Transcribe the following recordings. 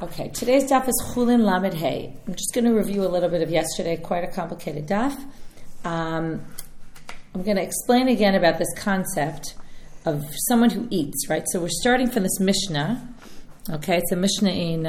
Okay, today's daf is Chulin Lamed Hey. I'm just going to review a little bit of yesterday, quite a complicated daf. I'm going to explain again about this concept of someone who eats, right? So we're starting from this Mishnah. Okay, it's a Mishnah in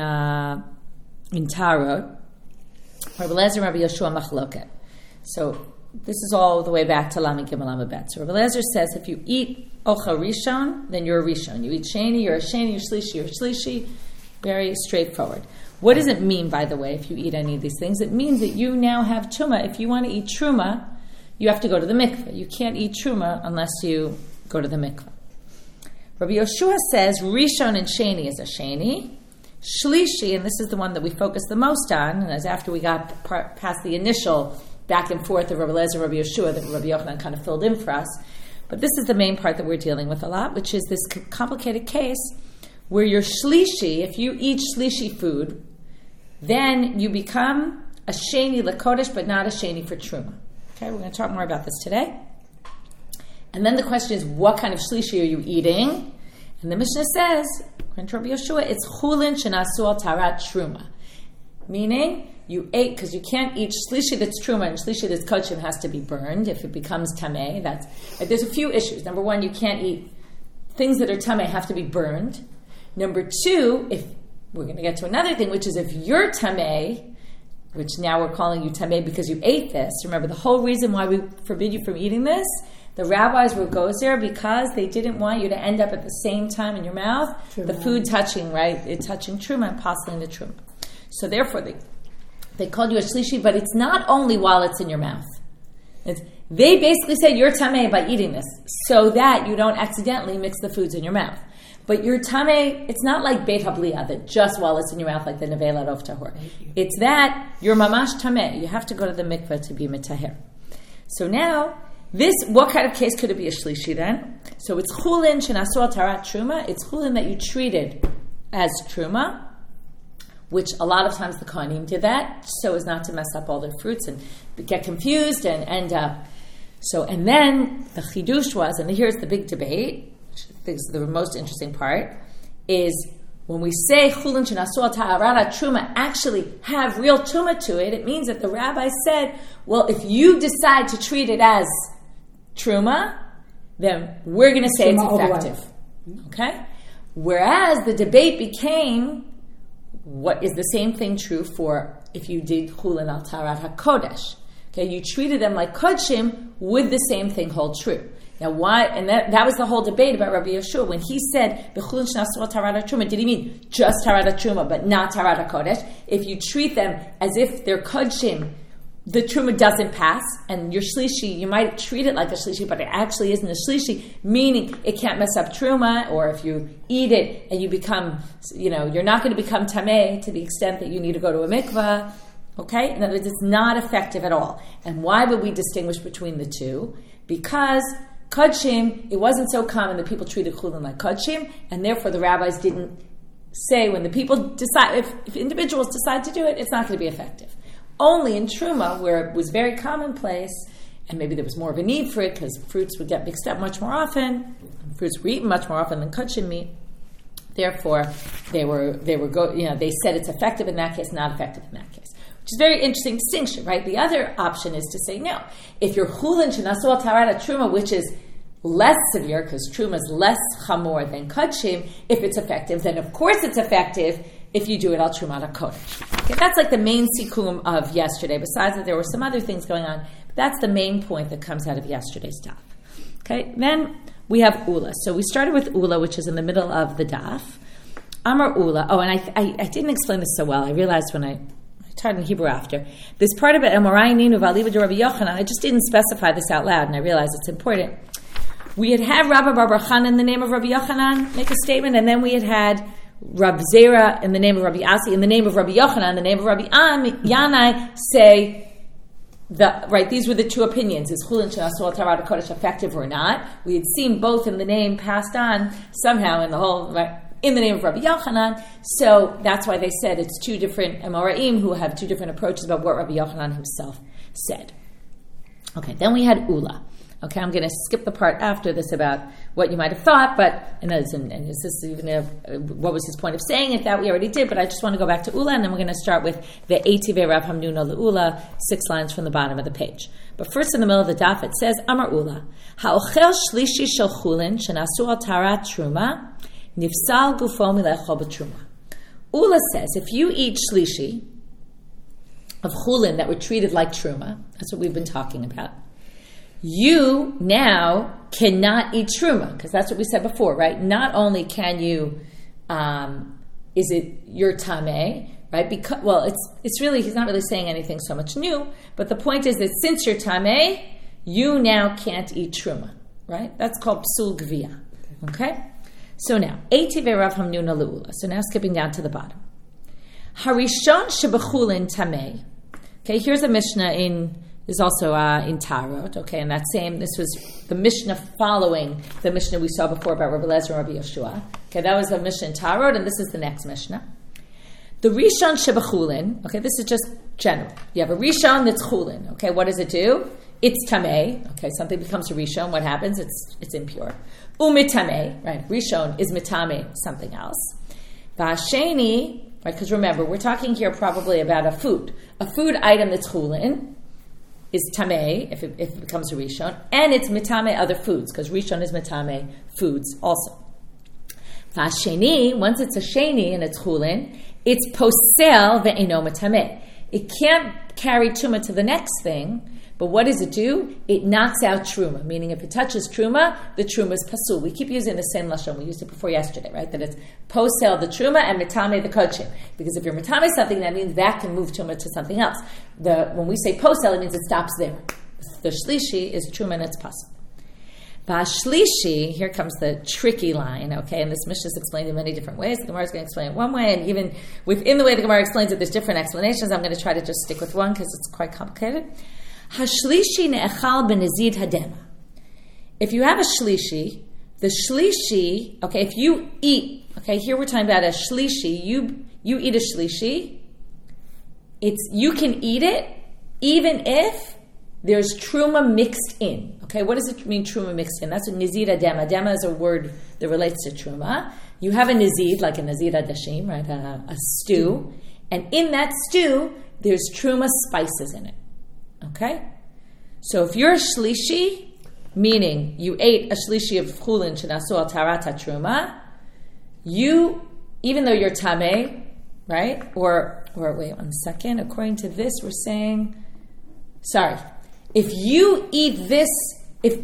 Tarot. Rabbi Eliezer and Rabbi Yoshua Machloket. So this is all the way back to Lamed Gimel Lamed Bet. So Rabbi Eliezer says if you eat Ocha Rishon, then you're a Rishon. You eat Sheni, you're a Sheni, you're Shlishi, you're a Shlishi. Very straightforward. What does it mean, by the way, if you eat any of these things? It means that you now have Truma. If you want to eat Truma, you have to go to the mikveh. You can't eat Truma unless you go to the mikveh. Rabbi Yoshua says Rishon and Sheni is a Sheni. Shlishi, and this is the one that we focus the most on, and as after we got past the initial back and forth of Rabbi Eliezer and Rabbi Yoshua that Rabbi Yochanan kind of filled in for us. But this is the main part that we're dealing with a lot, which is this complicated case where you're shlishi. If you eat shlishi food, then you become a sheni lekodesh, but not a sheni for truma. Okay, we're going to talk more about this today. And then the question is, what kind of shlishi are you eating? And the Mishnah says, according to Rabbi Yoshua, it's chulin shenasu al tarat truma. Meaning, you ate, because you can't eat shlishi that's truma, and shlishi that's kodshim has to be burned if it becomes tameh. There's a few issues. Number one, you can't eat things that are tameh have to be burned. Number two, if we're going to get to another thing, which is if you're tameh, which now we're calling you tameh because you ate this. Remember, the whole reason why we forbid you from eating this, the rabbis were gozer because they didn't want you to end up at the same time in your mouth, truma. The food touching, right? It's touching truma and possibly the truma. So therefore, they called you a shlishi, but it's not only while it's in your mouth. They basically said you're tameh by eating this, so that you don't accidentally mix the foods in your mouth. But your tameh, it's not like Beit HaBliya, that just while it's in your mouth, like the Nevela Rov Tahor. It's that you're mamash tameh. You have to go to the mikveh to be mitaher. So now, what kind of case could it be a shlishi then? So it's chulin shenasu al tarat truma. It's chulin that you treated as truma, which a lot of times the Kohanim did that, so as not to mess up all their fruits and get confused and end up. And then the chidush was, and here's the big debate, I think is the most interesting part, is when we say chulin shenasu al tarat truma actually have real truma to it, it means that the rabbi said, well, if you decide to treat it as truma, then we're going to say it's effective. Okay? Whereas the debate became, what is the same thing true for if you did chulin al tarat hakodesh? Okay, you treated them like kodshim, would the same thing hold true? Now, why? And that was the whole debate about Rabbi Yeshua. When he said, B'chulin shenasu al tarat truma, did he mean just tarat truma, but not tarat kodesh? If you treat them as if they're kodshim, the truma doesn't pass, and your shlishi, you might treat it like a shlishi, but it actually isn't a shlishi, meaning it can't mess up truma, or if you eat it and you become, you're not going to become tameh to the extent that you need to go to a mikvah. Okay? In other words, it's not effective at all. And why would we distinguish between the two? Because kodshim, it wasn't so common that people treated chulin like kodshim, and therefore the rabbis didn't say when the people decide, if individuals decide to do it, it's not going to be effective. Only in truma, where it was very commonplace, and maybe there was more of a need for it because fruits would get mixed up much more often, fruits were eaten much more often than kodshim meat. Therefore, they said it's effective in that case, not effective in that case. Which is a very interesting distinction, right? The other option is to say, no, if you're chulin shenasu al tarat truma, which is less severe, because truma is less chamor than kodshim, if it's effective, then of course it's effective if you do it al truma al kodesh. Okay, that's like the main sikum of yesterday. Besides that, there were some other things going on, but that's the main point that comes out of yesterday's daf. Okay, then we have Ula. So we started with Ula, which is in the middle of the daf. Amar Ula. Oh, and I didn't explain this so well. I realized when I taught in Hebrew after. This part about Amorai Ninu Valiva de Rabbi Yochanan, I just didn't specify this out loud, and I realized it's important. We had Rabbi Bar Chana in the name of Rabbi Yochanan make a statement, and then we had Rab Zera in the name of Rabbi Asi, in the name of Rabbi Yochanan, in the name of Rabbi Yanai, say, these were the two opinions. Is chulin shenasu al tarat kodesh effective or not? We had seen both in the name passed on somehow in the whole, right, in the name of Rabbi Yochanan. So that's why they said it's two different Amoraim who have two different approaches about what Rabbi Yochanan himself said. Okay, then we had Ula. Okay, I'm going to skip the part after this about what you might have thought, and is this even what was his point of saying it? That we already did, but I just want to go back to Ula, and then we're going to start with the Eitive Rav Hamnuna Le'ula, 6 lines from the bottom of the page. But first in the middle of the daf, it says, Amar Ula, Ha'ochel shlishi shel chulin shenasu al tarat truma, nifsal gufo milechol b'truma. Ula says, if you eat shlishi of chulin that were treated like truma, that's what we've been talking about, you now cannot eat truma, because that's what we said before, right? Not only can you, is it your tameh, right? Because, it's really, he's not really saying anything so much new, but the point is that since you're tameh, you now can't eat truma, right? That's called psul gvia, okay? So now, Eitive Rav Hamnuna Le'ula. So now skipping down to the bottom. Harishon shebechulin tameh. Okay, here's a Mishnah is also in Tarot, okay, and this was the Mishnah following the Mishnah we saw before about Rabbi Lezer and Rabbi Yeshua. Okay, that was the Mishnah in Tarot, and this is the next Mishnah. The Rishon shebechulin, okay, this is just general. You have a Rishon that's chulin, okay, what does it do? It's tameh, okay, something becomes a Rishon, what happens? It's impure. Umitameh, right, Rishon is mitameh, something else. Vasheni, right, because remember, we're talking here probably about a food item that's chulin, is tameh, if it becomes a rishon, and it's mitame other foods, because rishon is mitame foods also. Vasheni, once it's a sheni and it's chulin, it's posel ve'eno mitame. It can't carry truma to the next thing, but what does it do? It knocks out truma, meaning if it touches truma, the truma is pasul. We keep using the same lashon. We used it before yesterday, right? That it's posel the truma and mitame the kodshim. Because if you're mitame something, that means that can move truma to something else. When we say posel, it means it stops there. The shlishi is truma and it's pasul. Vashlishi, here comes the tricky line, okay? And this Mishnah is explained in many different ways. The Gemara is going to explain it one way, and even within the way the Gemara explains it, there's different explanations. I'm going to try to just stick with one because it's quite complicated. Hashlishi ne'echal benezid hadema. If you have a shlishi, the shlishi, okay, if you eat, okay, here we're talking about a shlishi, you eat a shlishi, you can eat it even if there's truma mixed in. Okay, what does it mean, truma mixed in? That's a nizid adema. Adema is a word that relates to truma. You have a nizid, like a nizid adashim, right, a stew, and in that stew, there's truma spices in it. Okay? So if you're a shlishi, meaning you ate a shlishi of chulin shenasu al tarat truma, even though you're tameh, right? Or wait 1 second. According to this, we're saying, if you eat this, if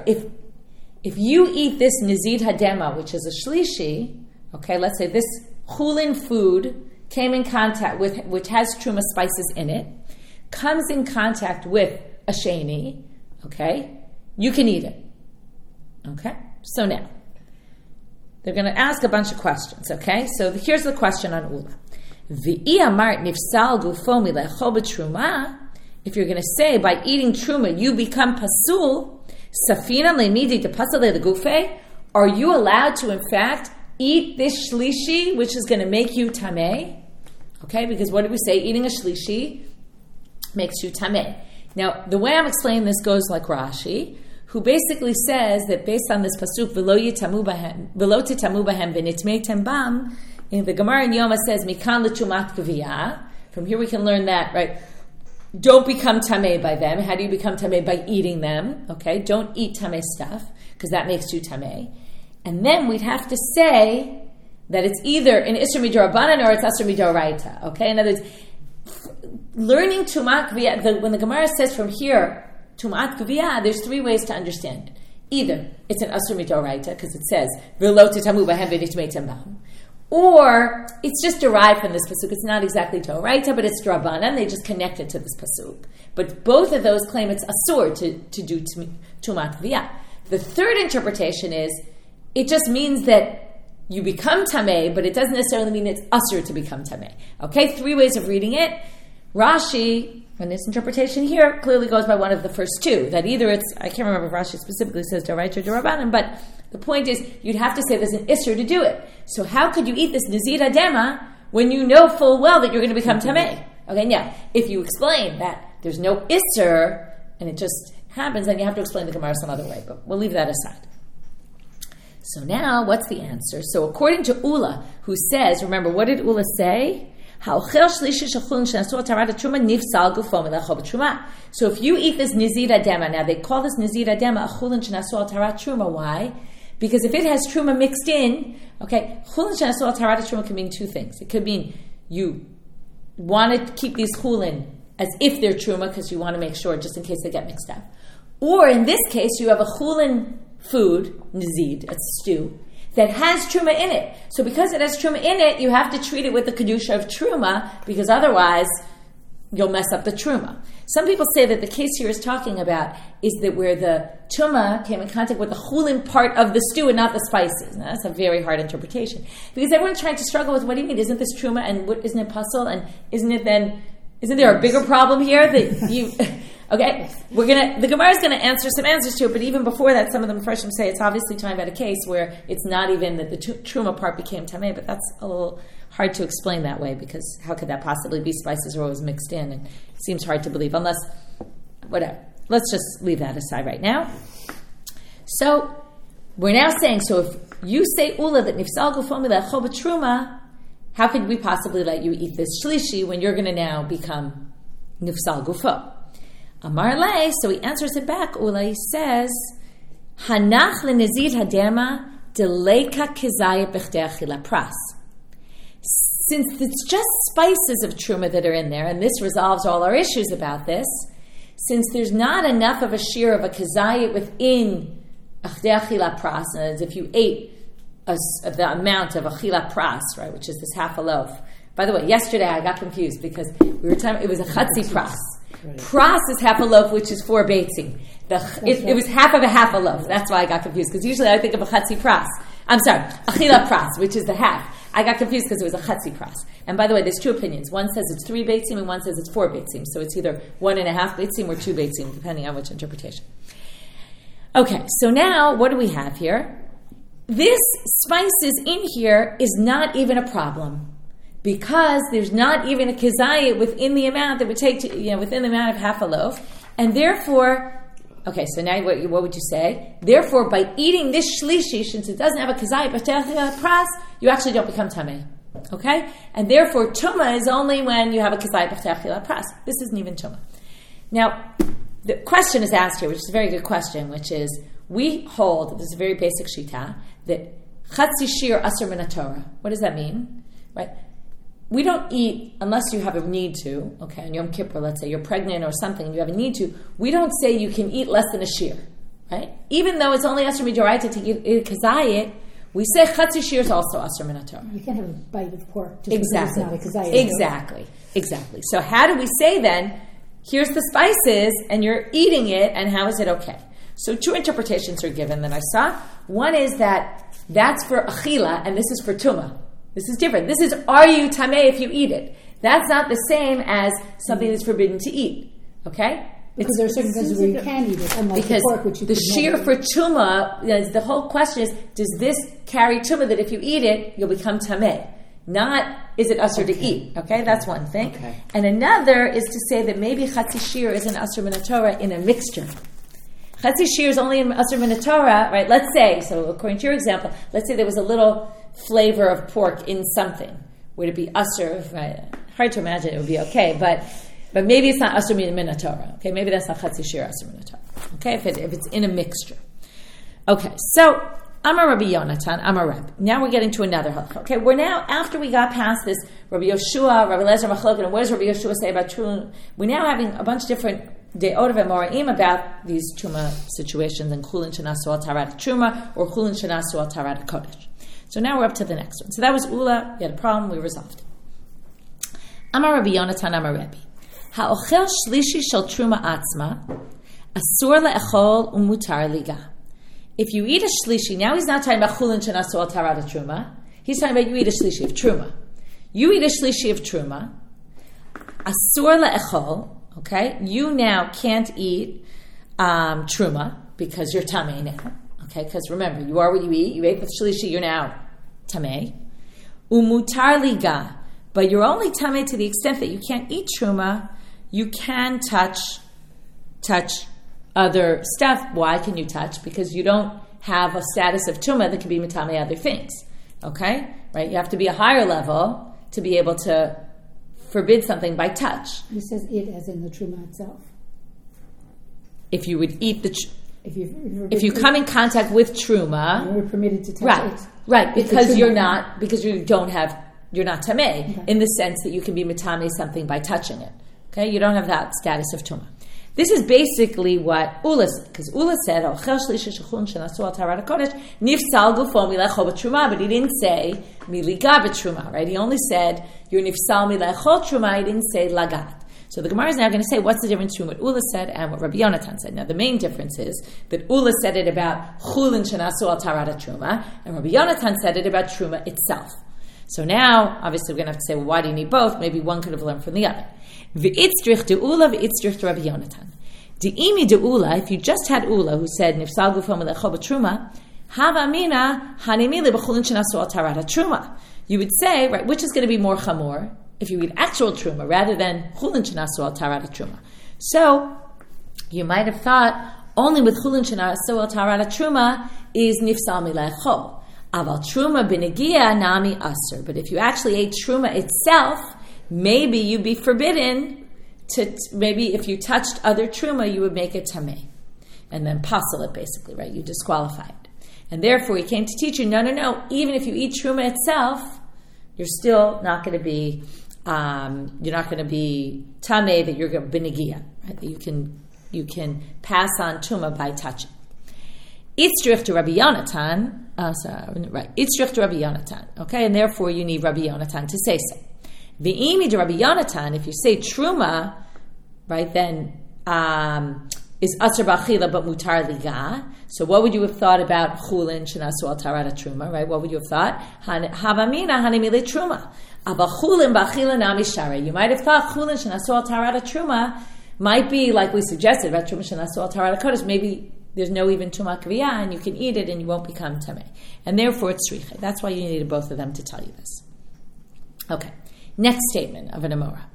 you eat this nizid hadema, which is a shlishi, okay, let's say this chulin food came in contact with, which has truma spices in it, comes in contact with a sheni, okay, you can eat it. Okay? So now, they're going to ask a bunch of questions, okay? So here's the question on Ula. V'i amart nifsal gufo milechol b'truma, if you're going to say by eating truma you become pasul, safina le'midi depasal le'gufe, are you allowed to in fact eat this shlishi, which is going to make you tameh? Okay, because what did we say? Eating a shlishi makes you tameh. Now, the way I'm explaining this goes like Rashi, who basically says that based on this pasuk, v'lo titamu bahem v'nitmeitem bam, in the Gemara in Yoma says, mikan l'tumat gviyah. From here we can learn that, right? Don't become tameh by them. How do you become tameh? By eating them. Okay, don't eat tameh stuff, because that makes you tameh. And then we'd have to say that it's either an isur midorabanan or it's asur midoraita. Okay, in other words, learning tumat gviyah, when the Gemara says from here, tumat gviyah, there's 3 ways to understand it. Either it's an asur midoraita, because it says, v'lo titamu bahem v'nitmeitem bam, or it's just derived from this pasuk. It's not exactly doraita, but it's drabanan. They just connect it to this pasuk. But both of those claim it's asur to do tumat gviyah. The third interpretation is, it just means that you become tameh, but it doesn't necessarily mean it's asur to become tameh. Okay, 3 ways of reading it. Rashi, in this interpretation here, clearly goes by one of the first 2. That either it's, I can't remember if Rashi specifically says doraita or dorabanan, but the point is, you'd have to say there's an isur to do it. So how could you eat this nizid adema when you know full well that you're going to become tameh? Okay, yeah. If you explain that there's no isur, and it just happens, then you have to explain the Gemara some other way. But we'll leave that aside. So now, what's the answer? So according to Ula, who says, remember, what did Ula say? So if you eat this nizir adema, now they call this nizir adema a chulin shenasu al tarat truma. Why? Because if it has truma mixed in, okay, chulin shenasu al tarat truma can mean two things. It could mean you want to keep these chulin as if they're truma because you want to make sure just in case they get mixed up. Or in this case, you have a chulin food, nizid, a stew, that has truma in it. So because it has truma in it, you have to treat it with the kedusha of truma, because otherwise you'll mess up the truma. Some people say that the case here is talking about is that where the truma came in contact with the chulin part of the stew and not the spices. Now, that's a very hard interpretation, because everyone's trying to struggle with, what do you mean? Isn't this truma, and isn't it puzzle, and isn't there a bigger problem here that you... Okay, the Gemara is going to answer some answers to it, but even before that, some of the Mepharshim say it's obviously talking about a case where it's not even that the truma part became tameh, but that's a little hard to explain that way, because how could that possibly be? Spices are always mixed in, and it seems hard to believe, unless, whatever. Let's just leave that aside right now. So, we're now saying, so if you say, Ula, that nifsal gufo milechol b'truma, how could we possibly let you eat this shlishi when you're going to now become nifsal gufo? Amar lei, so he answers it back. Ula, he says, Hanach lenezid hadema deleka kizayit b'chdei achila pras. Since it's just spices of truma that are in there, and this resolves all our issues about this, since there's not enough of a shear of a kizayit within chdei achila pras, and if you ate the amount of achila pras, right, which is this half a loaf. By the way, yesterday I got confused because we were talking, it was a chatzi pras. Right. Pras is half a loaf, which is 4 beitzim. It was half of a loaf. That's why I got confused, because usually I think of a chatzi pras. I'm sorry, achila pras, which is the half. I got confused because it was a chatzi pras. And by the way, there's 2 opinions. One says it's 3 beitzim, and one says it's 4 beitzim. So it's either 1.5 beitzim or 2 beitzim, depending on which interpretation. Okay, so now what do we have here? This spices in here is not even a problem, because there's not even a kizayit within the amount that would take to, within the amount of half a loaf. And therefore, okay, so now what would you say? Therefore, by eating this shlishi, since it doesn't have a kizayit, but pras, you actually don't become tameh. Okay? And therefore, tuma is only when you have a kizayit, but pras. This isn't even tuma. Now, the question is asked here, which is a very good question, which is, we hold, this is a very basic shita, that chatzi shir asur min haTorah. What does that mean? Right? We don't eat unless you have a need to. Okay, on Yom Kippur, let's say you're pregnant or something and you have a need to. We don't say you can eat less than a shir, right? Even though it's only asur midoraita to eat kazayit, we say chatzi shir is also asur min haTorah. You can't have a bite of pork just exactly. because it's not a kazayit. Exactly. So how do we say then, here's the spices and you're eating it, and how is it okay? So 2 interpretations are given that I saw. One is that that's for achila and this is for tuma. This is different. This is, are you tameh if you eat it? That's not the same as something that's forbidden to eat. Okay? Because there are certain things where you can eat it, unlike the pork, which you the shear for tuma, the whole question is, does this carry tuma that if you eat it, you'll become tameh? Not, is it asur to eat? Okay, that's one thing. Okay. And another is to say that maybe chatzi shir is an asur min haTorah in a mixture. Chatzi shir is only an asur min haTorah, right? Let's say, so according to your example, let's say there was a little flavor of pork in something. Would it be asur? Right? Hard to imagine it would be okay, but maybe it's not asur min haTorah. Okay, maybe that's not chatzi shir asur min haTorah. Okay, if it's in a mixture. Okay, so Amar Rabbi Yonatan, Amar Reb. Now we're getting to another halacha. Okay, we're now, after we got past this Rabbi Yoshua, Rabbi Lezer Machloket, and what does Rabbi Yoshua say about truma? We're now having a bunch of different de'ot and moraim about these truma situations, and chulin shenasu al tarat truma or chulin shenasu al tarat kodesh. So now we're up to the next one. So that was Ula. We had a problem. We resolved. Amar Rabbi Yonatan, Amar Rebbe. Ha'ochel shlishi shel truma atzma asur le'echol umutar liga. If you eat a shlishi, now he's not talking about chulin shenasu al tarat truma. He's talking about you eat a shlishi of truma. You eat a shlishi of truma. Asur le'echol. Okay, you now can't eat truma because you're tamei now. Okay, because remember, you are what you eat. You ate the shlishi, you're now tamei. Umutar liga, but you're only tamei to the extent that you can't eat truma. You can touch other stuff. Why can you touch? Because you don't have a status of tumah that can be mitame other things. Okay? Right? You have to be a higher level to be able to forbid something by touch. He says it as in the truma itself. If you would eat the... If you come in contact with truma... You're permitted to touch it. Right, because you're not tameh, in the sense that you can be mitame something by touching it. Okay? You don't have that status of tumah. This is basically what Ula said, because Ula said, but he didn't say miliga b'truma, right? He only said you're nifsal milachol truma. He didn't say lagat. So the Gemara is now going to say what's the difference between what Ula said and what Rabbi Yonatan said. Now the main difference is that Ula said it about chulin shenasu al tarat truma, and Rabbi Yonatan said it about truma itself. So now, obviously, we're going to have to say, well, why do you need both? Maybe one could have learned from the other. V'itzrich de Ula, v'itzrich de Rabbi Yonatan. De'imi de Ula, if you just had Ula, who said, Nifsal gufo melecho b'truma, hava mina hanimili b'chulin shenasu al tarat truma. You would say, right, which is going to be more chamor, if you eat actual truma, rather than chulin shenasu al tarat truma. So, you might have thought, only with chulin shenasu al tarat truma is nifsal milechol. Aval truma b'negia nami asur. But if you actually ate truma itself, maybe you'd be forbidden to, maybe if you touched other truma, you would make it tameh. And then pasal it, basically, right? You disqualify it. And therefore, he came to teach you, no. Even if you eat truma itself, you're still not going to be, you're not going to be tameh, that you're going to b'negia, right? That you can pass on truma by touching. Itzrich to Rabbi Yonatan, Itzrich to Rabbi Yonatan, okay, and therefore you need Rabbi Yonatan to say so. V'imi to Rabbi Yonatan, if you say truma, right, then is asr b'achila but mutar liga. So what would you have thought about chulin shenasu al tarat truma, right? What would you have thought? Havamina hanimile truma. Aba chulin b'achila nami shara. You might have thought chulin shenasu al tarat truma might be like we suggested about truma shenasu al tarat kodesh. Maybe there's no even tumah kviyah, and you can eat it, and you won't become tameh. And therefore, it's shricha. That's why you needed both of them to tell you this. Okay. Next statement of an Amora.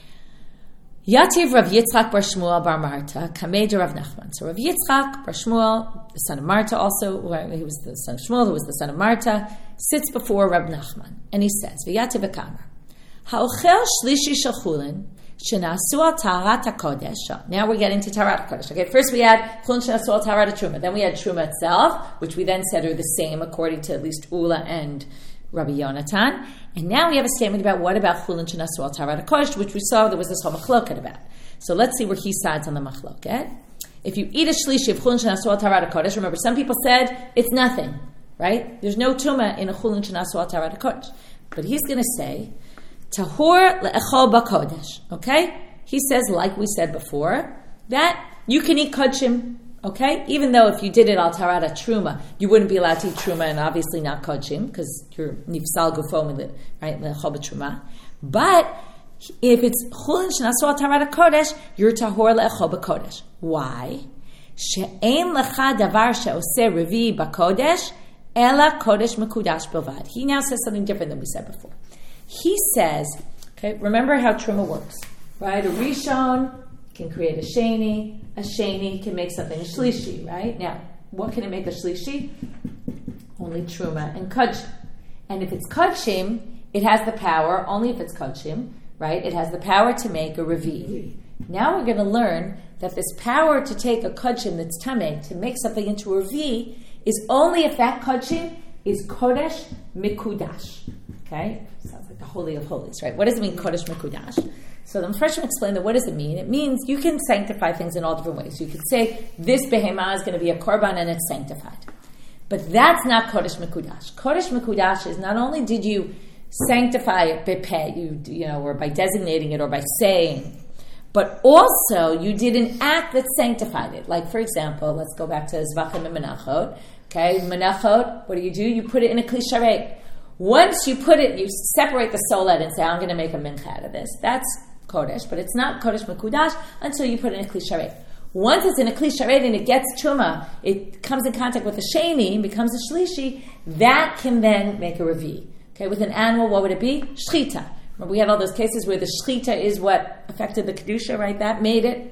Yativ Rav Yitzchak bar Shmuel bar Marta, kamei de Rav Nachman. So Rav Yitzchak bar Shmuel, the son of Marta also, he was the son of Shmuel, who was the son of Marta, sits before Rav Nachman, and he says, V'yativ v'kamer, ha'ochel shlishi shel chulin, shenasu al tarat HaKodesh. Now we're getting to tarat HaKodesh. Okay, first we had chulin shenasu al tarat truma. Then we had truma itself, which we then said are the same according to at least Ula and Rabbi Yonatan. And now we have a statement about what about chulin shenasu al tarat HaKodesh, which we saw there was this whole machloket about. So let's see where he sides on the machloket. If you eat a shlishi of chulin shenasu al tarat HaKodesh, remember some people said it's nothing, right? There's no tumah in a chulin shenasu al tarat HaKodesh. But he's going to say tahor le'echol b'kodesh. Okay? He says, like we said before, that you can eat kodshim, okay? Even though if you did it al tarata truma, you wouldn't be allowed to eat truma and obviously not kodshim, because you're nifsal gufo, right? Le'echol b'truma. But if it's chulin shenasu al tarata kodesh, you're tahor le'echol b'kodesh. Why? She'ein lecha davar she'oseh revi b'kodesh, ela kodesh mekudash bilvad. He now says something different than we said before. He says, okay, remember how truma works, right? A rishon can create a sheni can make something a shlishi, right? Now, what can it make a shlishi? Only truma and kodshim. And if it's kodshim, it has the power, only if it's kodshim, right? It has the power to make a revi. Now we're going to learn that this power to take a kodshim that's tameh, to make something into a revi, is only if that kodshim is kodesh mikudash. Okay? Sounds like the Holy of Holies, right? What does it mean, Kodesh Mekudash? So the Mepharshim explained that what does it mean? It means you can sanctify things in all different ways. You could say, this behemah is going to be a korban and it's sanctified. But that's not Kodesh Mekudash. Kodesh Mekudash is not only did you sanctify it by or by designating it or by saying, but also you did an act that sanctified it. Like, for example, let's go back to Zvachim and Menachot. Okay, Menachot, what do? You put it in a kli sharei. Once you put it, you separate the solet and say, I'm going to make a mincha out of this. That's kodesh, but it's not kodesh mekudash until you put it in a kli sharei. Once it's in a kli sharei and it gets truma, it comes in contact with a sheni and becomes a shlishi, that can then make a revi. Okay, with an animal, what would it be? Shchita. Remember, we had all those cases where the shchita is what affected the kedusha, right? That made it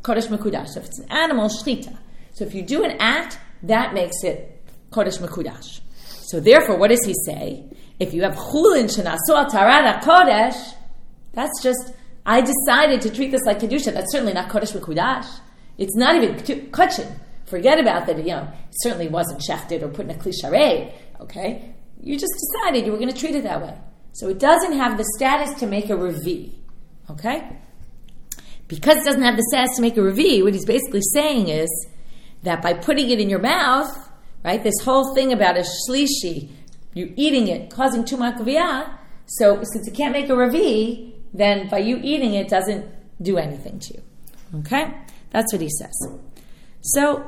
kodesh mekudash. If it's an animal, shchita. So if you do an act, that makes it kodesh mekudash. So therefore, what does he say? If you have chulin shenasu al tarat kodesh, that's just, I decided to treat this like kedusha. That's certainly not kodesh mekudash. It's not even kachin. Forget about that. It certainly wasn't shechted or put in a kli sharei. Okay, you just decided you were going to treat it that way. So it doesn't have the status to make a revi. Okay, because it doesn't have the status to make a revi, what he's basically saying is that by putting it in your mouth, right, this whole thing about a shlishi, you eating it, causing tumat kaviyah, so since it can't make a revi, then by you eating it doesn't do anything to you. Okay? That's what he says. So,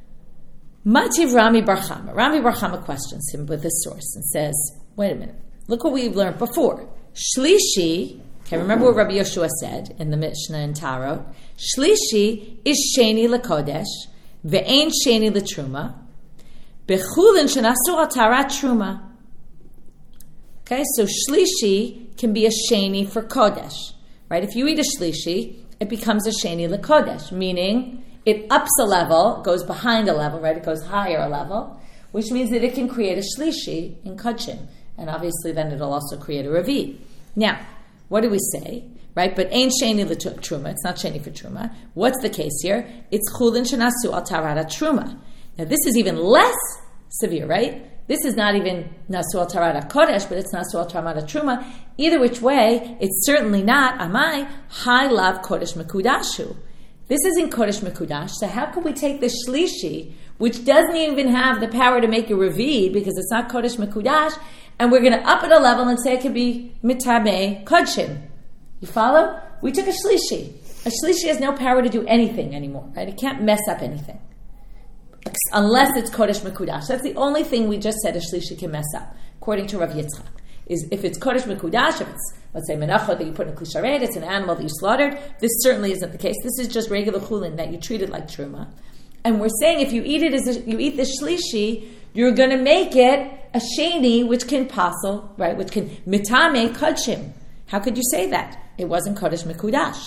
Mativ Rami Bar Chama. Rami Bar Chama questions him with this source and says, wait a minute, look what we've learned before. Shlishi, okay, remember what Rabbi Yoshua said in the Mishnah in Tarot? Shlishi is sheni lekodesh, ve'ein sheni letruma, bechulin shenasu al tarat truma. Okay, so shlishi can be a sheni for kodesh, right? If you eat a shlishi, it becomes a sheni lekodesh, meaning it ups a level, goes behind a level, right? It goes higher a level, which means that it can create a shlishi in kodshim, and obviously then it'll also create a revi. Now, what do we say, right? But ain't sheni letruma. It's not sheni for truma. What's the case here? It's chulin shenasu al tarata truma. Now, this is even less severe, right? This is not even nasu al tarata kodesh, but it's nasu al tarata truma. Either which way, it's certainly not amai high lav kodesh mekudashu. This isn't kodesh mekudash. So how can we take the shlishi, which doesn't even have the power to make a revi because it's not kodesh mekudash, and we're going to up it a level and say it could be mitameh kodshim? You follow? We took a shlishi. A shlishi has no power to do anything anymore, right? It can't mess up anything. Unless it's kodesh mekudash. That's the only thing we just said a shlishi can mess up, according to Rav Yitzchak. Is if it's kodesh mekudash, if it's, let's say, menachot that you put in a kli sharet, it's an animal that you slaughtered, this certainly isn't the case. This is just regular chulin that you treated like truma. And we're saying if you eat it you eat the shlishi, you're going to make it a sheni, which can pasel, right, which can mitame kodshim. How could you say that? It wasn't kodesh mekudash.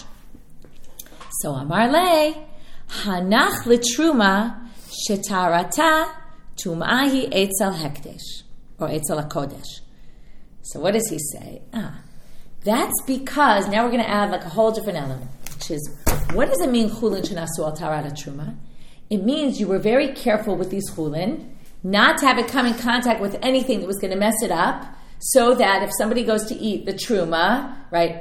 So amar le, hanach letruma shetarata tum'ahi etzel hekdesh, or etzel hakodesh. So what does he say? That's because, now we're going to add like a whole different element, which is, what does it mean chulin shenasu al tarata truma? It means you were very careful with these chulin, not to have it come in contact with anything that was going to mess it up, so that if somebody goes to eat the truma, right,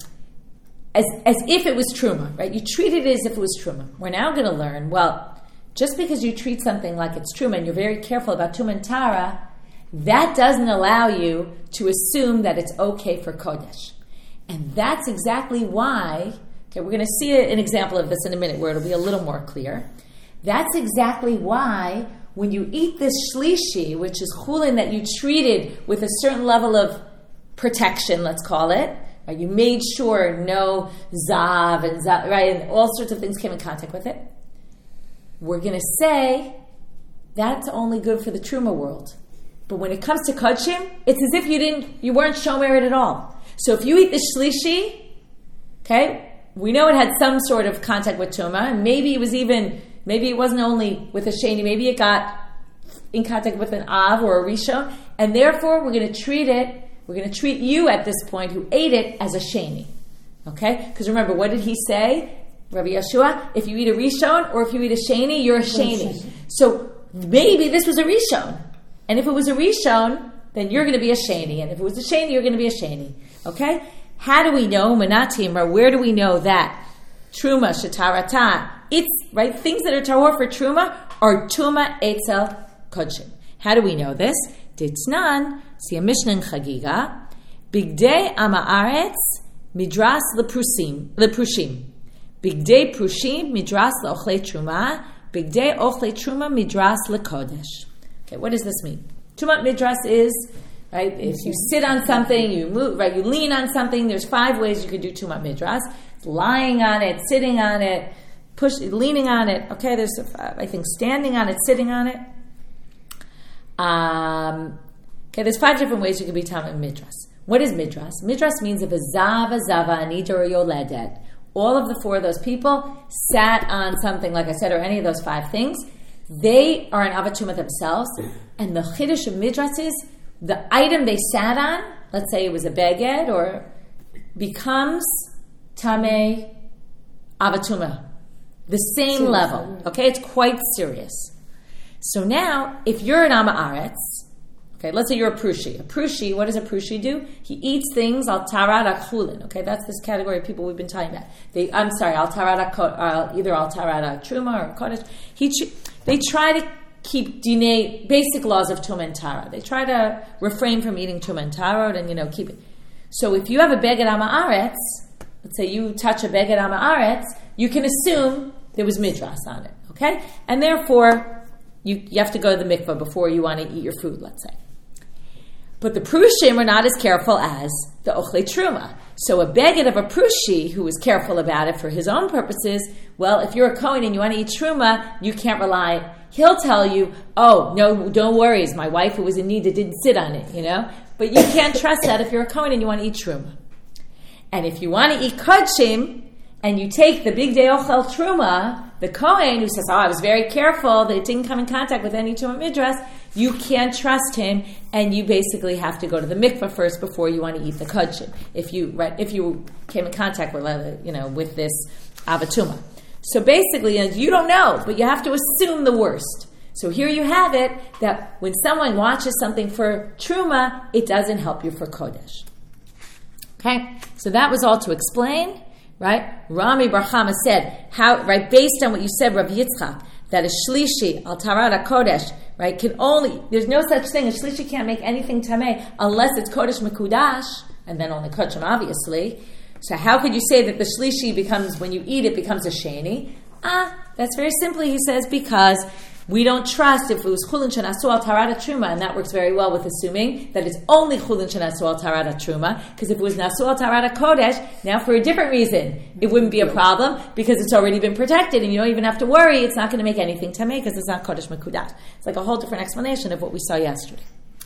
as if it was truma, right? You treated it as if it was truma. We're now going to learn, well, just because you treat something like it's truma and you're very careful about truma and tara, that doesn't allow you to assume that it's okay for kodesh. And that's exactly why, okay, we're going to see an example of this in a minute where it'll be a little more clear. That's exactly why when you eat this shlishi, which is chulin that you treated with a certain level of protection, let's call it, right? You made sure no zav and zav, right, and all sorts of things came in contact with it. We're going to say that's only good for the truma world. But when it comes to kodshim, it's as if you weren't shomer it at all. So if you eat the shlishi, okay, we know it had some sort of contact with tuma, and maybe it wasn't only with a sheni, maybe it got in contact with an av or a rishon, and therefore we're going to treat you at this point who ate it as a sheni. Okay? Because remember, what did he say? Rabbi Yeshua, if you eat a rishon or if you eat a sheni, you're a sheni. So maybe this was a rishon. And if it was a rishon, then you're going to be a sheni. And if it was a sheni, you're going to be a sheni. Okay? How do we know, manatim, or where do we know that truma, shetarata, it's, right, things that are tahor for truma are tuma etzel kodshim. How do we know this? Ditnan, see a Mishnah in Chagiga, bigdei amaaretz midras leprushim. Bigdei prushim midras leochlei truma, bigdei ochlei truma midras lekodesh. Okay, what does this mean? Tumat midras is, right, if you sit on something, you move, right, you lean on something, there's 5 ways you could do tumat midras. Lying on it, sitting on it, leaning on it. Okay, there's, I think, standing on it, sitting on it. Okay, there's 5 different ways you could be tumat midras. What is midras? Midras means if a zava, anita, or yoledet, all of the 4 of those people sat on something, like I said, or any of those 5 things, they are an avatuma themselves. And the chiddush of Midrash is the item they sat on, let's say it was a beged, or becomes tamei avatuma. The same level. Okay, it's quite serious. So now, if you're an Ama Aretz, okay, let's say you're a Prushi. A Prushi, what does a Prushi do? He eats things al tarat chulin. Okay, that's this category of people we've been talking about. Al tarat, either al tarat truma or kodesh. They try to keep dinei, basic laws of Tumah and Tara. They try to refrain from eating Tumah and Tara and, keep it. So if you have a beged Ama Aretz, let's say you touch a beged Ama Aretz, you can assume there was midras on it, okay? And therefore, you have to go to the mikvah before you want to eat your food, let's say. But the Prushim are not as careful as the Ochlei Truma. So a beged of a Prushi who is careful about it for his own purposes, well, if you're a Kohen and you want to eat Truma, you can't rely. He'll tell you, oh, no, don't worry, my wife who was in need didn't sit on it, But you can't trust that if you're a Kohen and you want to eat Truma. And if you want to eat Kodshim, and you take the big day ochel truma, the Kohen who says, I was very careful that it didn't come in contact with any truma midras, you can't trust him, and you basically have to go to the mikvah first before you want to eat the kodshim. If you came in contact with with this avatuma. So basically, you don't know, but you have to assume the worst. So here you have it, that when someone watches something for truma, it doesn't help you for kodesh. Okay? So that was all to explain. Right? Rami Bar Chama said, based on what you said, Rav Yitzchak, that a shlishi, al tarat kodesh, right, there's no such thing, a shlishi can't make anything tameh unless it's kodesh mekudash, and then only kodshim, obviously. So how could you say that the shlishi becomes, when you eat it, becomes a sheni? That's very simply, he says, because we don't trust if it was chulin shenasu al tarat truma, and that works very well with assuming that it's only chulin shenasu al tarat truma, because if it was nasu al tarat kodesh, now for a different reason, it wouldn't be a problem, because it's already been protected, and you don't even have to worry, it's not going to make anything tameh, because it's not kodesh mekudash. It's like a whole different explanation of what we saw yesterday.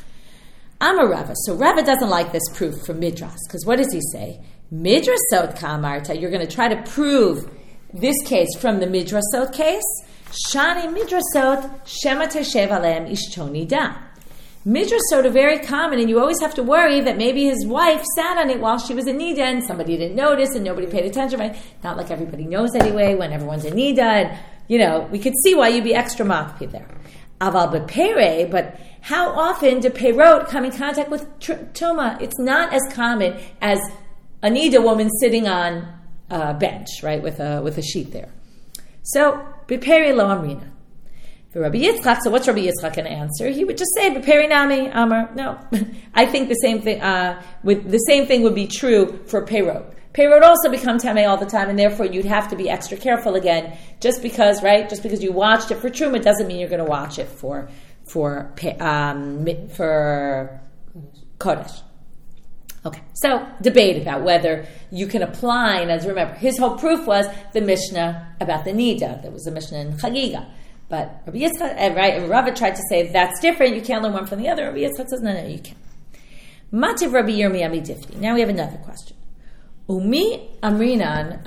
Amar Rava. So Rava doesn't like this proof from Midrash, because what does he say? Midrasot ka'amarta, you're going to try to prove this case from the Midrasot case. Shani midrasot shema teshev aleim ishtoni da. Midrasot are very common, and you always have to worry that maybe his wife sat on it while she was in Nida, and somebody didn't notice, and nobody paid attention. Right? Not like everybody knows anyway when everyone's in Nida, and we could see why you'd be extra makpid there. Aval bepere, but how often do perot come in contact with tuma? It's not as common as a Nida woman sitting on a bench, right, with a sheet there. So, B'peri lo amrina. For Rabbi Yitzchak, so what's Rabbi Yitzchak going to answer? He would just say, B'peri nami amar. No. I think the same thing would be true for Perot. Perot also becomes tamei all the time, and therefore you'd have to be extra careful again. Just because you watched it for Truma doesn't mean you're going to watch it for Kodesh. Okay, so debate about whether you can apply, and as remember, his whole proof was the Mishnah about the Nida. There was a Mishnah in Chagiga. But Rabbi Yitzchak, and Rava tried to say that's different, you can't learn one from the other. Rabbi Yitzchak says, no, you can't. Mativ Rabbi Yirmiyah Midifti. Now we have another question. Umi amrinan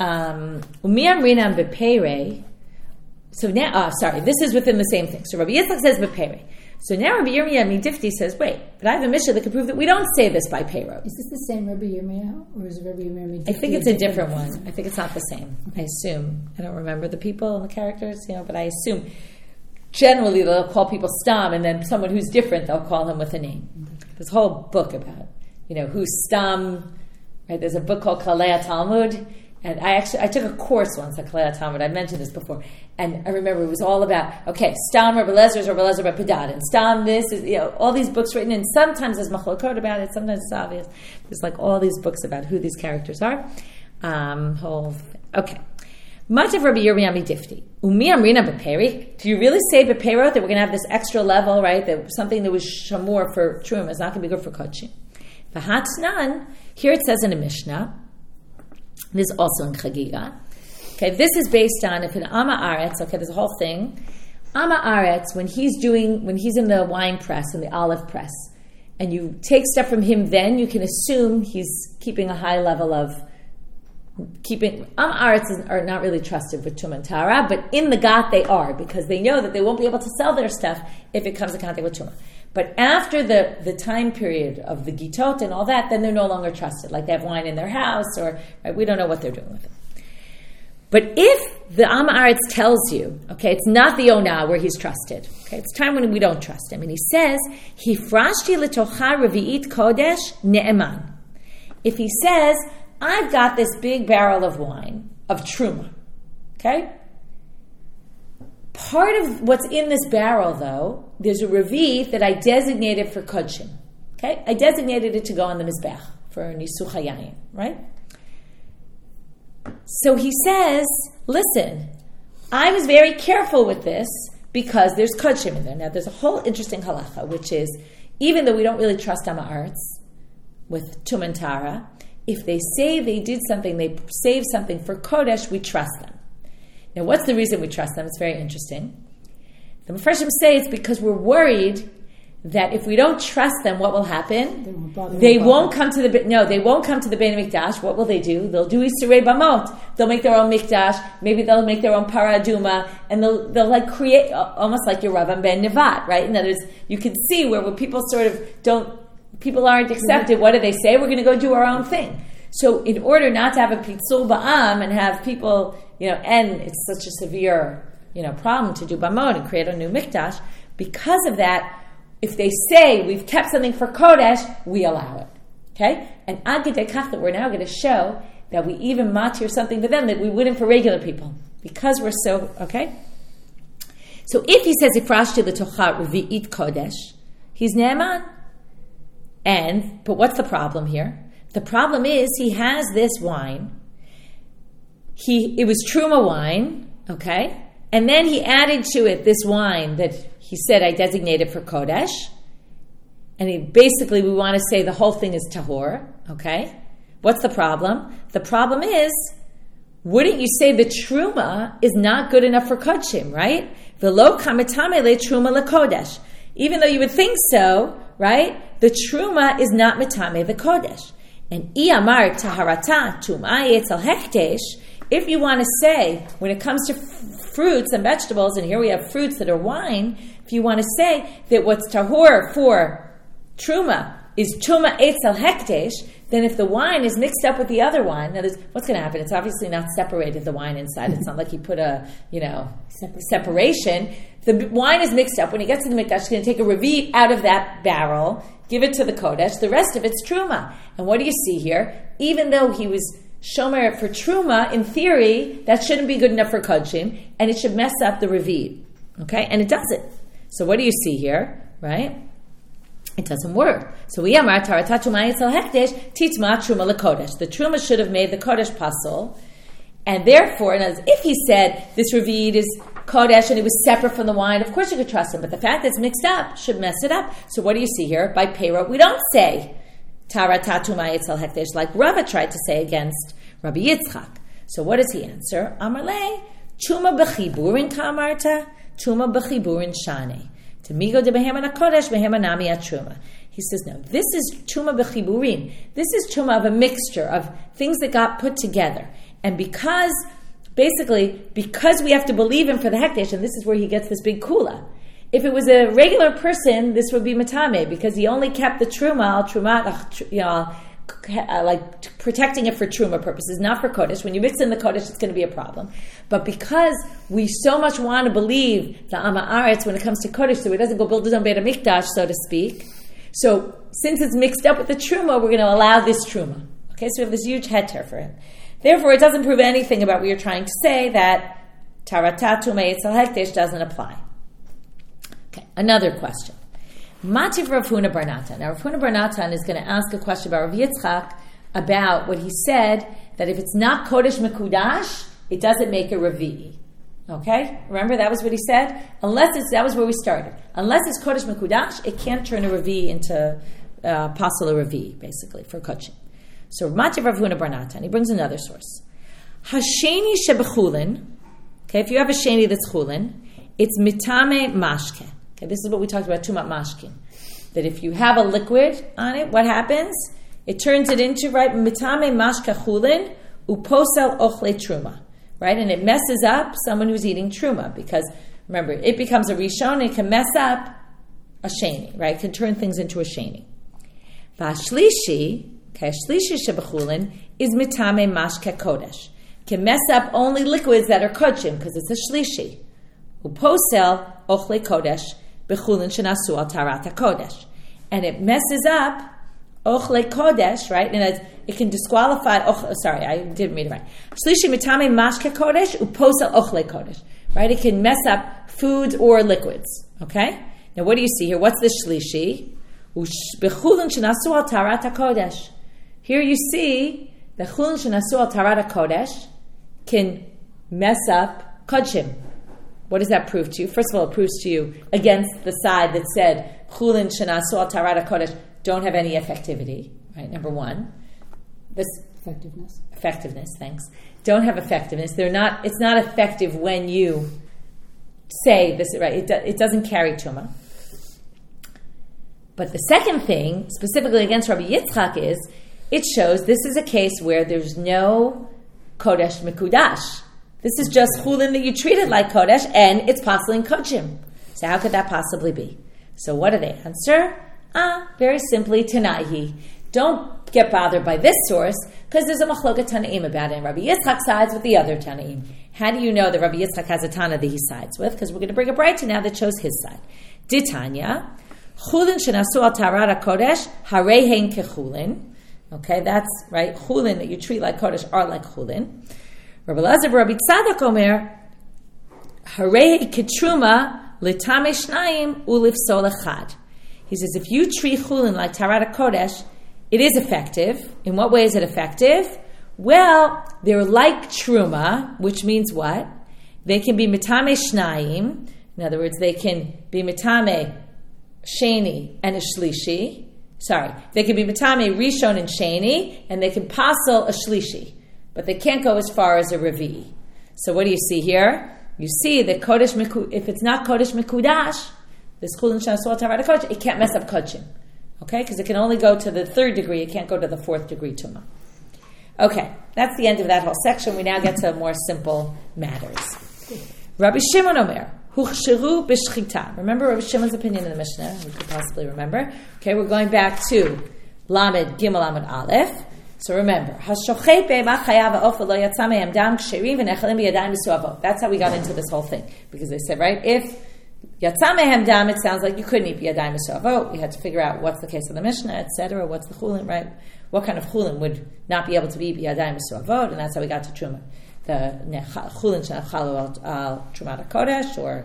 bepere. So now, this is within the same thing. So Rabbi Yitzchak says bepere. So now Rabbi Yirmiyah Midifti says, wait, but I have a Mishnah that can prove that we don't say this by Perot. Is this the same Rabbi Yirmiyah, or is it Rabbi Yirmiyah Midifti? I think it's a different one. I think it's not the same. I assume. I don't remember the people and the characters, but I assume. Generally, they'll call people Stam, and then someone who's different, they'll call him with a name. There's a whole book about, who's Stam. Right? There's a book called Kalei Talmud, and I took a course once at Kalei Talmud. I mentioned this before, and I remember it was all about Stam or Belezer or Belezer Bapidad, and Stam this is all these books written, and sometimes there's machlokot about it, sometimes it's obvious. There's like all these books about who these characters are. Okay. Matav Rabbi Yirmiyah Midifti. Umi amrina beperi. Do you really say beperot that we're going to have this extra level, right? That something that was shamur for Truma is not going to be good for kodshim. V'hatnan. Here it says in a Mishnah. This is also in Chagiga. Okay, this is based on if an Ama Aretz. Okay, there's a whole thing. Ama Aretz, when he's in the wine press, in the olive press, and you take stuff from him, then you can assume he's keeping a high level of Aretz are not really trusted with Tumah and Tara, but in the Gat they are, because they know that they won't be able to sell their stuff if it comes to contact with Tumah. But after the time period of the Gitot and all that, then they're no longer trusted. Like they have wine in their house, or right, we don't know what they're doing with it. But if the Am Haaretz tells you, okay, it's not the Onah where he's trusted. Okay, it's time when we don't trust him. And he says, Hifrashti letocha revi'it kodesh ne'eman. If he says, I've got this big barrel of wine, of truma, okay? Part of what's in this barrel, though, there's a revi that I designated for kodshim, okay? I designated it to go on the mizbech for nisuch hayayim, right? So he says, listen, I was very careful with this because there's kodshim in there. Now, there's a whole interesting halacha, which is, even though we don't really trust Am Haaretz with Tum and Tara, if they say they did something, they saved something for Kodesh, we trust them. Now, what's the reason we trust them? It's very interesting. The Mefarshim say it's because we're worried that if we don't trust them, what will happen? They won't come to the Beit HaMikdash. What will they do? They'll do Isurei Bamot. They'll make their own Mikdash. Maybe they'll make their own Para Aduma, and they'll like create almost like your Rav Ben Nevat, right? In other words, you can see where people sort of people aren't accepted. What do they say? We're going to go do our own thing. So in order not to have a Pitzul Ba'am and have people, and it's such a severe, problem to do Bamot and create a new Mikdash, because of that, if they say we've kept something for Kodesh, we allow it. Okay? And Ad Kidei Kach, that we're now going to show that we even matir something to them that we wouldn't for regular people. Because we're so, okay? So if he says, Ifrashti l'tocha revi'it Kodesh, he's Ne'eman. But what's the problem here? The problem is he has this wine. It was Truma wine, okay? And then he added to it this wine that he said I designated for Kodesh. And we want to say the whole thing is Tahor, okay? What's the problem? The problem is, wouldn't you say the Truma is not good enough for Kodshim, right? V'lo kametame le Truma le Kodesh. Even though you would think so, right? The Truma is not metame the Kodesh. And Iyamar Taharata Tum'ah Yetzel Hekdesh, if you want to say, when it comes to fruits and vegetables, and here we have fruits that are wine, if you want to say that what's tahor for truma is Tuma Eitzel Hekdesh, then if the wine is mixed up with the other wine, now what's going to happen? It's obviously not separated, the wine inside. It's not like you put a, separation. The wine is mixed up. When he gets to the mikdash, he's going to take a revi out of that barrel, give it to the kodesh. The rest of it's truma. And what do you see here? Even though he was shomer for truma, in theory, that shouldn't be good enough for kodshim, and it should mess up the revi. Okay? And it doesn't. So what do you see here? Right? It doesn't work. So we amar tarata truma yitzel hekdesh titma truma lekodesh. The truma should have made the kodesh pasul, and therefore, if he said this revid is kodesh and it was separate from the wine, of course you could trust him. But the fact that it's mixed up should mess it up. So what do you see here? By Peirot, we don't say tarata truma yitzel hekdesh like Rava tried to say against Rabbi Yitzchak. So what does he answer? Amarle truma bechiburin kamarta truma bechiburin shane. He says, no, this is Tuma B'chiburim. This is Tuma of a mixture of things that got put together. And because we have to believe him for the Hekdesh, and this is where he gets this big kula. If it was a regular person, this would be Matame, because he only kept the Truma, like protecting it for Truma purposes, not for Kodesh. When you mix in the Kodesh, it's going to be a problem. But because we so much want to believe the Am Haaretz when it comes to Kodesh, so he doesn't go build his own Beit HaMikdash, so to speak. So since it's mixed up with the Truma, we're going to allow this Truma. Okay, so we have this huge heter for him. Therefore, it doesn't prove anything about what you're trying to say, that Tarata Tuma Yitzel Hekdesh doesn't apply. Okay, another question. Mativ Rav Huna bar Natan. Now, Rav Huna bar Natan is going to ask a question about Rav Yitzchak about what he said, that if it's not Kodesh Mekudash, it doesn't make a Revi'i. Okay? Remember, that was what he said? That was where we started. Unless it's Kodesh Mekudash, it can't turn a Revi'i into Pasal Revi'i, basically, for Kodshim. So, Mativ Rav Huna bar Natan, he brings another source. Hasheni shebechulin, okay, if you have a sheni that's chulin, it's mitame mashke. Okay, this is what we talked about, Tumat Mashkin. That if you have a liquid on it, what happens? It turns it into, right, Mitame Mashka Chulin, uposel ochle truma, right? And it messes up someone who's eating truma because, remember, it becomes a rishon, it can mess up a sheni, right? It can turn things into a sheni. V'ashlishi, okay, shlishi shebechulin, is mitame mashke kodesh. Can mess up only liquids that are kodshim because it's a shlishi. Uposel ochle kodesh bechulin shenasu al tarat kodesh, and it messes up ochle kodesh, right? And it can disqualify. Sorry, I didn't read it right. Shlishi mitame mashke kodesh uposel ochle kodesh, right? It can mess up foods or liquids. Okay. Now, what do you see here? What's the shlishi? Bechulin shenasu al tarat kodesh. Here you see the chulin shenasu al tarat kodesh can mess up kodshim. What does that prove to you? First of all, it proves to you against the side that said chulin shenasu al tarat kodesh don't have any effectivity. Right, number one, this effectiveness. Thanks. Don't have effectiveness. They're not. It's not effective when you say this. Right. It doesn't carry tuma. But the second thing, specifically against Rabbi Yitzchak, is it shows this is a case where there's no kodesh mikudash. This is just chulin that you treated like kodesh, and it's possibly in kodshim. So how could that possibly be? So what do they answer? Very simply, Tanaihi. Don't get bothered by this source, because there's a machloket Tanaim about it, and Rabbi Yitzchak sides with the other Tanaim. How do you know that Rabbi Yitzchak has a Tana that he sides with? Because we're going to bring a braita now that shows his side. Ditanya, chulin shenasu al tarat kodesh, harehen kechulin. Okay, that's right. Chulin that you treat like kodesh are like chulin. Rabbi Elazar, Rabbi Tzadok Omer, harei ketruma litame shnayim ulifsol echad. He says if you treat chulin like tarat kodesh, it is effective. In what way is it effective? Well, they're like truma, which means what? They can be mitame shnayim. In other words, they can be mitame sheni and a shlishi. Sorry, they can be mitame rishon and sheni, and they can pasel a shlishi, but they can't go as far as a revi. So what do you see here? You see that kodesh if it's not kodesh mikudash, this chulin shenasu al tarat kodesh, it can't mess up kodshim. Okay, because it can only go to the third degree, it can't go to the fourth degree tuma. Okay, that's the end of that whole section. We now get to more simple matters. Rabbi Shimon Omer, huchsheru b'shchita. Remember Rabbi Shimon's opinion in the Mishnah? We could possibly remember. Okay, we're going back to Lamed Gimel Lamed Aleph. So remember, hashochet be'emach chayav ha'of lo yatsa mehem dam ksherim v'nechalim b'yadayim b'suavot. That's how we got into this whole thing, because they said, right, if yatsa mehem dam, it sounds like you couldn't eat b'yadayim b'suavot. We had to figure out what's the case of the Mishnah, etc. What's the chulin, right? What kind of chulin would not be able to be b'yadayim b'suavot? And that's how we got to truma. The chulin shenachalu al truma kodesh, or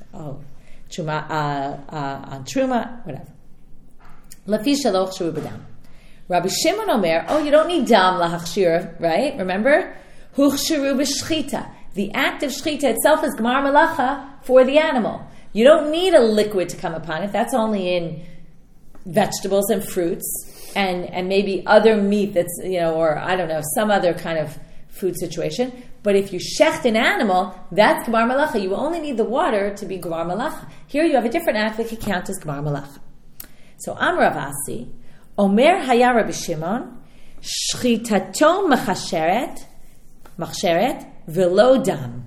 truma on truma, whatever. Lafi shaloch shu b'dam. Rabbi Shimon Omer, you don't need dam lahachshir, right? Remember? Huchshiru b'shchita. The act of shchita itself is gemar malacha for the animal. You don't need a liquid to come upon it. That's only in vegetables and fruits and maybe other meat that's, or I don't know, some other kind of food situation. But if you shecht an animal, that's gemar malacha. You only need the water to be gemar malacha. Here you have a different act that can count as gemar malacha. So Amar Rav Asi, Omer haya Rabbi Shimon, shchitato machsheret velo dam.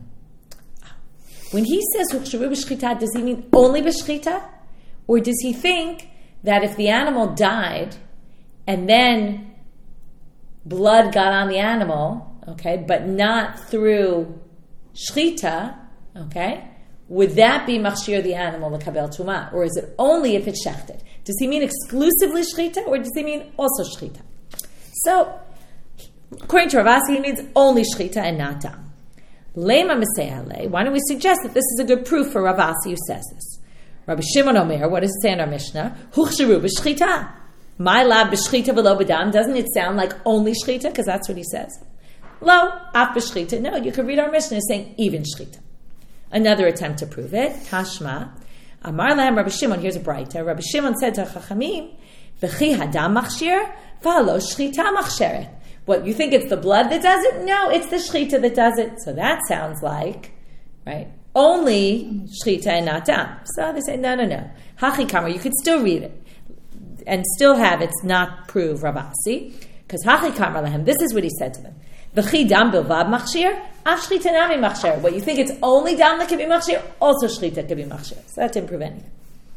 When he says huchsheru b'shchita, does he mean only b'shchita? Or does he think that if the animal died and then blood got on the animal, okay, but not through shchita, okay, would that be machshir the animal l'kabel tumah? Or is it only if it's shechted? Does he mean exclusively shchita, or does he mean also shchita? So, according to Rav Asi, he means only shchita and not dam. Lema Meseyale. Why don't we suggest that this is a good proof for Rav Asi who says this? Rabbi Shimon Omer, what does it say in our Mishnah? Huchsheru b'shchita. My lab b'shchita v'lo b'dam. Doesn't it sound like only shchita? Because that's what he says. Lo, af b'shchita. No, you could read our Mishnah as saying even shchita. Another attempt to prove it. Tashma. Amar lahem Rabbi Shimon, here's a braita. Rabbi Shimon said to Chachamim, V'chi hadam machshir, v'alo shchita machsheret. What, you think it's the blood that does it? No, it's the shchita that does it. So that sounds like, right, only shchita and not dam. So they say, no. Hachi kamar, you could still read it and still have it not prove Rav Asi, because hachi kamar lahem, this is what he said to them. V'chi dam bilvad machshir, af shchita nami machshir. What you think it's only dam that can be machshir, also shchita can be machshir. So that didn't prevent anything.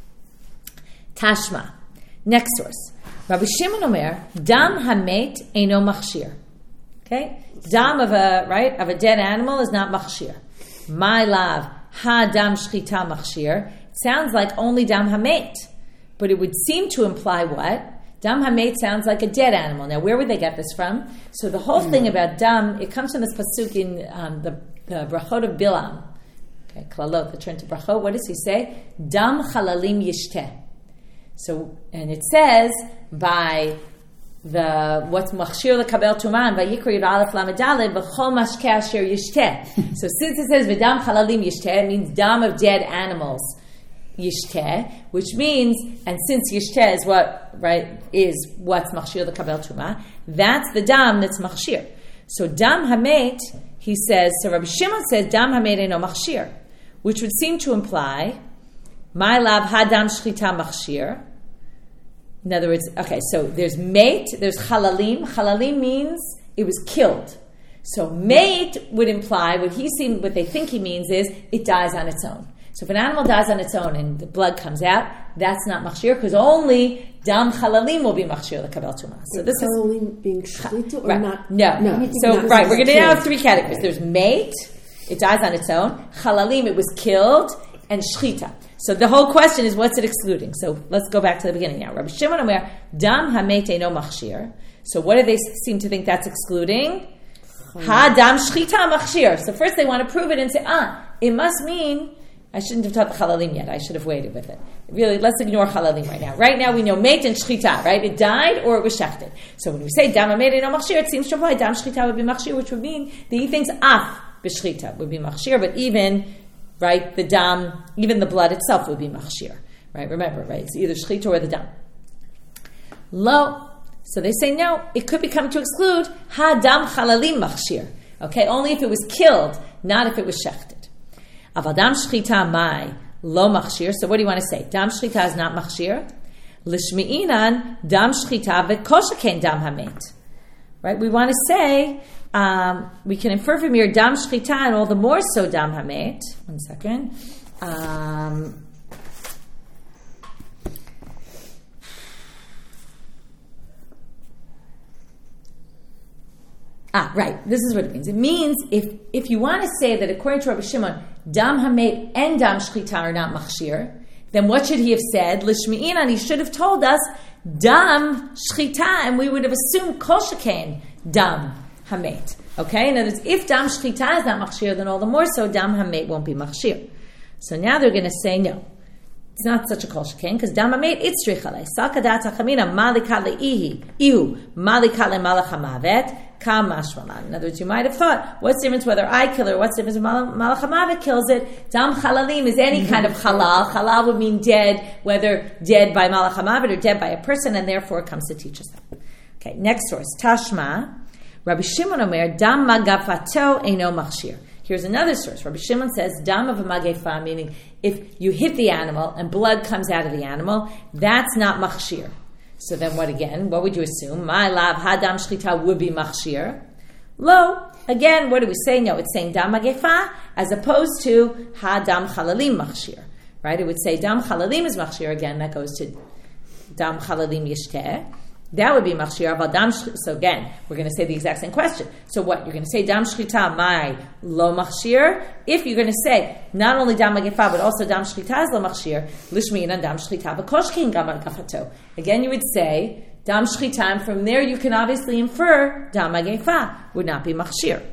Tashma. Next source. Rabbi Shimon Omer, dam hamet eino machshir. Okay? Dam of a dead animal is not machshir. My love, ha dam shchita machshir. It sounds like only dam hamet. But it would seem to imply what? Dam hamet sounds like a dead animal. Now, where would they get this from? So the whole thing about dam, it comes from this pasuk in the brachot of Bilam. Okay, klalot, the turn to brachot. What does he say? Dam chalalim yishteh. So, and it says by the what's machshir lekabel tuman vayikra yud aleph lamed daled b'chol mashkeh asher yishteh. So since it says v'dam chalalim yishteh, it means dam of dead animals yishteh, which means, and since yishteh is what's machshir lekabel tuman, that's the dam that's machshir. So dam hamet, he says. So Rabbi Shimon says dam hamet eino machshir, which would seem to imply my love hadam shchita machshir. In other words, okay, so there's mate, there's chalalim. Chalalim means it was killed. So mate would imply what they think he means is it dies on its own. So if an animal dies on its own and the blood comes out, that's not machshir because only dam chalalim will be machshir lekabel tumah. So this chalalim being shchita or right. not? No. So right, we're going to now have three categories. There's mate, it dies on its own. Chalalim, it was killed, and shchita. So the whole question is, what's it excluding? So let's go back to the beginning now. Rabbi Shimon Omer, dam hamet eino machshir. So what do they seem to think that's excluding? Ha dam shchita machshir. So first they want to prove it and say, it must mean, I shouldn't have taught the chalalim yet. I should have waited with it. Really, let's ignore chalalim right now. Right now we know mate and shchita, right? It died or it was shechted. So when we say dam hamet eino machshir, it seems to imply dam shchita would be machshir, which would mean that he thinks af b'shchita would be machshir, but even right, the dam, even the blood itself would be machshir. Right, remember, right? It's either shchita or the dam. Lo. So they say no, it could become to exclude ha dam chalalim machshir. Okay, only if it was killed, not if it was shechted. Aval dam shchita mai lo machshir. So what do you want to say? Dam shchita is not machshir. Lishmi'inan dam shchita v'koshaken dam hamet. Right, we want to say, we can infer from here dam shchita and all the more so dam hamet. One second. Right. This is what it means. It means if you want to say that according to Rabbi Shimon, dam hamet and dam shchita are not machshir, then what should he have said? Lishmi'inan, he should have told us dam shchita, and we would have assumed kol shekain dam hamet. Okay? In other words, if dam shchita is not machshir, then all the more so dam hamet won't be machshir. So now they're going to say no. It's not such a kol shekain because dam hamet it's strichale. Sakadat hachamina malikat ihu malikat lemalach hamavet kam mashmalan. In other words, you might have thought, what's the difference whether I kill it or what's the difference if malach hamavet kills it? Dam chalalim is any kind of halal. Halal would mean dead, whether dead by malach hamavet or dead by a person, and therefore it comes to teach us that. Okay, next source. Tashma. Rabbi Shimon Omer, dam magafato eino machshir. Here's another source. Rabbi Shimon says, dam of a magefa, meaning if you hit the animal and blood comes out of the animal, that's not machshir. So then what again? What would you assume? My lav, hadam shchita would be machshir. Lo, again, what do we say? No, it's saying dam magefa as opposed to hadam chalalim machshir. Right? It would say dam chalalim is machshir. Again, that goes to dam chalalim yishteh. That would be machshir. So again, we're going to say the exact same question. So what? You're going to say dam shchita my lo machshir. If you're going to say not only dam magefa but also dam shchita is lo machshir, lishmi'inan dam shchita v'koshkin gam magafato. Again, you would say dam shchita, and from there you can obviously infer dam magefa would not be machshir.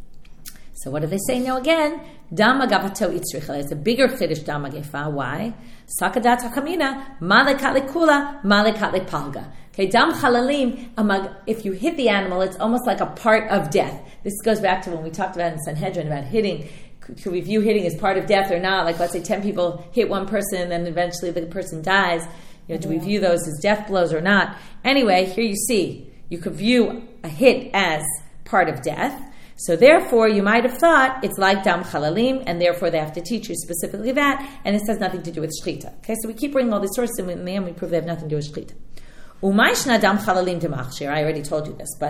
So what do they say now again? Dam magafato itzrichel. It's a bigger fiddush dam magefa. Why? Sakadat hakamina malekat lekula malekat lepalga. Okay, dam chalalim, if you hit the animal, it's almost like a part of death. This goes back to when we talked about in Sanhedrin about hitting. Could we view hitting as part of death or not? Like, let's say 10 people hit one person and then eventually the person dies. Do we view those as death blows or not? Anyway, here you see, you could view a hit as part of death. So therefore, you might have thought it's like dam chalalim, and therefore they have to teach you specifically that, and it has nothing to do with shchita. Okay, so we keep bringing all these sources, and in the end we prove they have nothing to do with shchita. Umayshna dam chalalim de machshir. I already told you this, but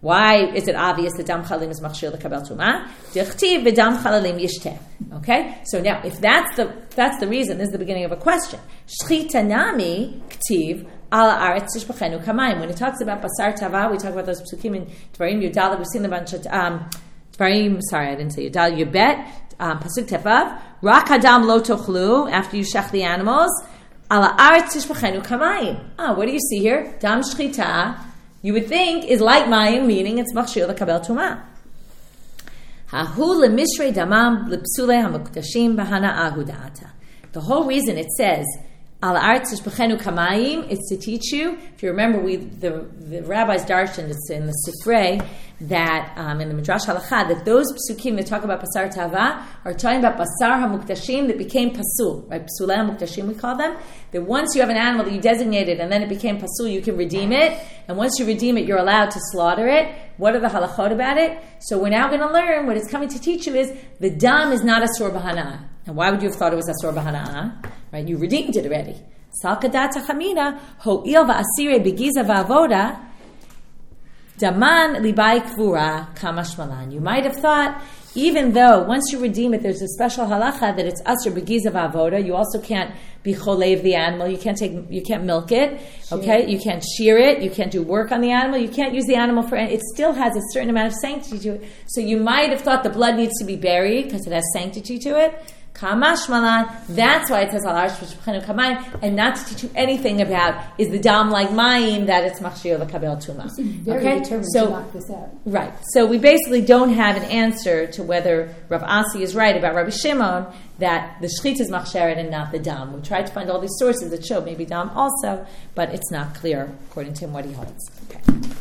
Why is it obvious that dam chalalim is machshir lekabel tumah? Dichtiv v'dam chalalim yishteh. Okay, so now if that's the reason, this is the beginning of a question. Shchita nami ktiv ala aretz tishbachenu kamayim. When it talks about basar tava, we talk about those psukim in Dvarim Yudal. We've seen the bunch of Dvarim. Sorry, I didn't say Yudal. Yubet pasuk tevav. Rak hadam lo tochlu. After you shech the animals, ala aretz tishbachenu kamayim. What do you see here? Dam shchita. You would think is like mayim, meaning it's machshir lekabel tumah. Hahu lemishrei damam lepsulei hamukdashim bahana ahudata. The whole reason it says al aretz tishbachenu kamayim is to teach you. If you remember, the rabbis darshan, it's in the Sifrei that in the Midrash Halakha that those psukim that talk about basar tava are talking about basar hamukdashim that became pasul, right? Psulei hamukdashim we call them. That once you have an animal that you designated and then it became pasul, you can redeem it. And once you redeem it, you're allowed to slaughter it. What are the halachot about it? So we're now going to learn what it's coming to teach you is the dam is not asur b'hana'ah. And why would you have thought it was asur b'hana'ah? Right? You redeemed it already. Salkadat chamina ho'il va'asire begiza va'avoda daman libai kvura kamashmalan. You might have thought, even though once you redeem it, there's a special halacha that it's asur begiza va'avoda. You also can't be cholev the animal. You can't milk it. Okay, you can't shear it. You can't do work on the animal. You can't use the animal for. It still has a certain amount of sanctity to it. So you might have thought the blood needs to be buried because it has sanctity to it. Kamash malan. That's why it says al arsh v'shpachenu kamayim, and not to teach you anything about is the dam like mayim that it's machshir lekabel tumah. Very determined to knock this out. Right. So we basically don't have an answer to whether Rav Asi is right about Rabbi Shimon that the shchit is machsheret and not the dam. We tried to find all these sources that show maybe dam also, but it's not clear according to him what he holds. Okay.